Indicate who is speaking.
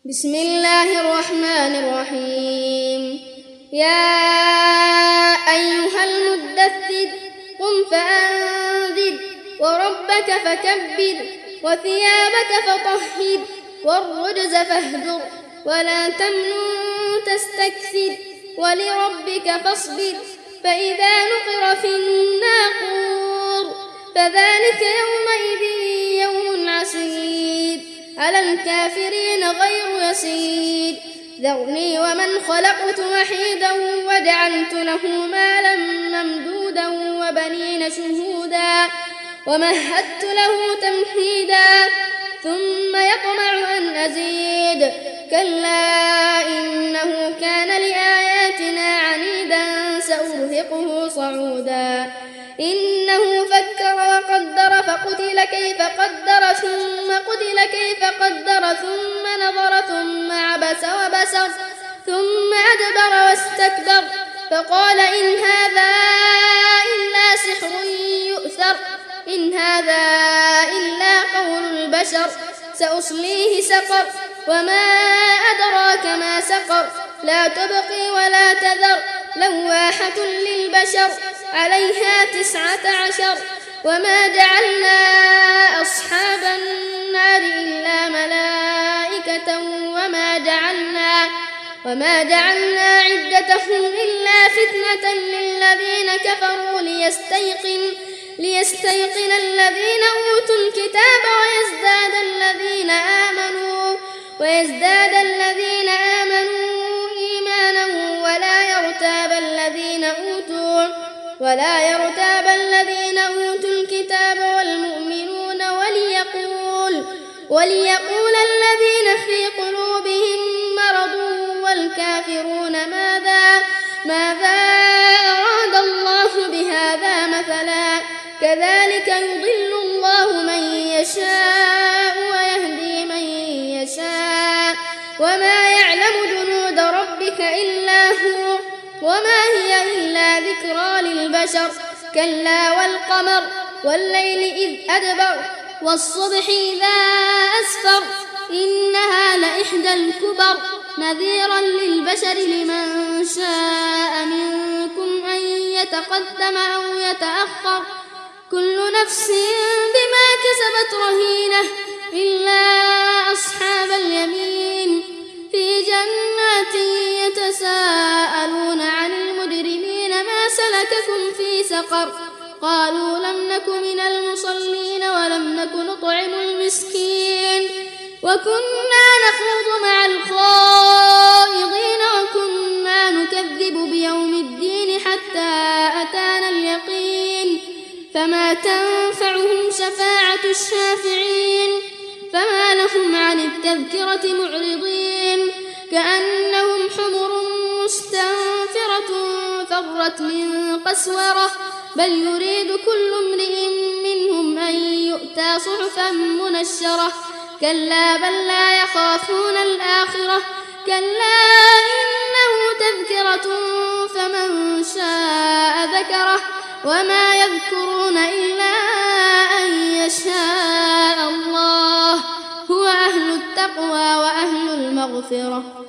Speaker 1: بسم الله الرحمن الرحيم. يا أيها المدثر قم فأنذر وربك فكبر وثيابك فطهر والرجز فاهجر ولا تمنن تستكثر ولربك فاصبر فإذا نقر في الناقور فذلك يومئذ يوم عسير على الكافرين غير يسير. ذرني ومن خلقت وحيدا وجعلت له مالا ممدودا وبنين شهودا ومهدت له تمهيدا ثم يطمع أن أزيد كلا إنه كان لآياتنا عنيدا سأرهقه صعودا. إنه فكر وقدر فقتل كيف قدر ثم قتل كيف قدر ثم نظر ثم عبس وبسر ثم أدبر واستكبر فقال إن هذا إلا سحر يؤثر إن هذا إلا قول البشر سأصليه سقر وما أدراك ما سقر لا تبقي ولا تذر لواحة للبشر عليها 19 وما جعلنا أصحاب النار إلا ملائكة وما جعلنا عدتهم إلا فتنة للذين كفروا ليستيقن الذين أوتوا الكتاب ويزداد الذين آمنوا إيمانا ولا يرتاب الذين أوتوا الكتاب والمؤمنون وليقول الذين في قلوبهم مرض والكافرون ماذا أراد الله بهذا مثلا كذلك يضل الله من يشاء ويهدي من يشاء وما يعلم جنود ربك إلا هو وما هي إلا ذكرى للبشر. كلا والقمر والليل إذ أدبر والصبح إذا أسفر إنها لإحدى الكبر نذيرا للبشر لمن شاء منكم أن يتقدم أو يتأخر كل نفس بما كسبت رهينة إلا أصحاب اليمين في جنات يتساءلون عن المجرمين ما سلككم في سقر قالوا لم نك من المصلين ولم نك نطعم المسكين وكنا نخوض مع الخائضين وكنا نكذب بيوم الدين حتى أتانا اليقين فما تنفعهم شفاعة الشافعين فما لهم عن التذكرة معرضين كأنهم حمر مستنفرة فرت من قسورة بل يريد كل امرئ منهم أن يؤتى صحفا منشرة كلا بل لا يخافون الآخرة كلا إنه تذكرة فمن شاء ذكره وما يذكرون إلا أن يشاء الله هو أهل التقوى وأهل المغفرة.